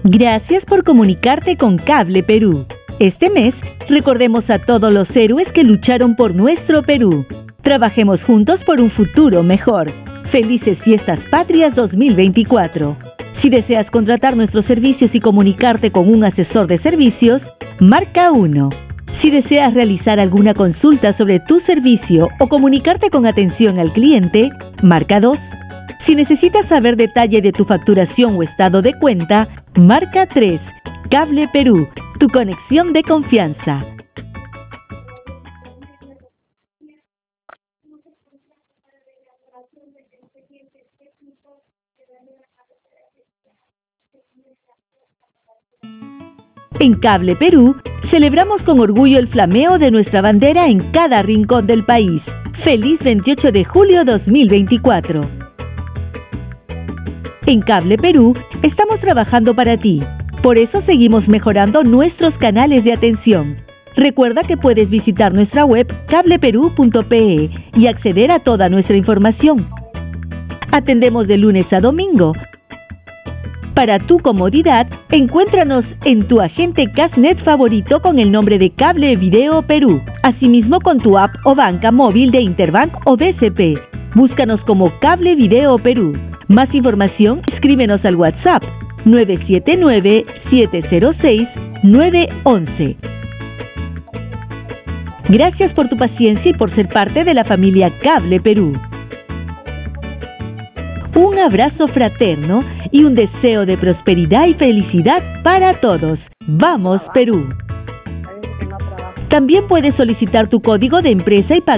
Gracias por comunicarte con Cable Perú. Este mes, recordemos a todos los héroes que lucharon por nuestro Perú. Trabajemos juntos por un futuro mejor. Felices Fiestas Patrias 2024. Si deseas contratar nuestros servicios y comunicarte con un asesor de servicios, marca 1. Si deseas realizar alguna consulta sobre tu servicio o comunicarte con atención al cliente, marca 2. Si necesitas saber detalle de tu facturación o estado de cuenta, marca 3. Cable Perú, tu conexión de confianza. En Cable Perú, celebramos con orgullo el flameo de nuestra bandera en cada rincón del país. ¡Feliz 28 de julio 2024! En Cable Perú, estamos trabajando para ti. Por eso seguimos mejorando nuestros canales de atención. Recuerda que puedes visitar nuestra web cableperú.pe y acceder a toda nuestra información. Atendemos de lunes a domingo. Para tu comodidad, encuéntranos en tu agente Casnet favorito con el nombre de Cable Video Perú. Asimismo con tu app o banca móvil de Interbank o BCP. Búscanos como Cable Video Perú. Más información, escríbenos al WhatsApp 979-706-911. Gracias por tu paciencia y por ser parte de la familia Cable Perú. Un abrazo fraterno y un deseo de prosperidad y felicidad para todos. ¡Vamos, Perú! También puedes solicitar tu código de empresa y pagar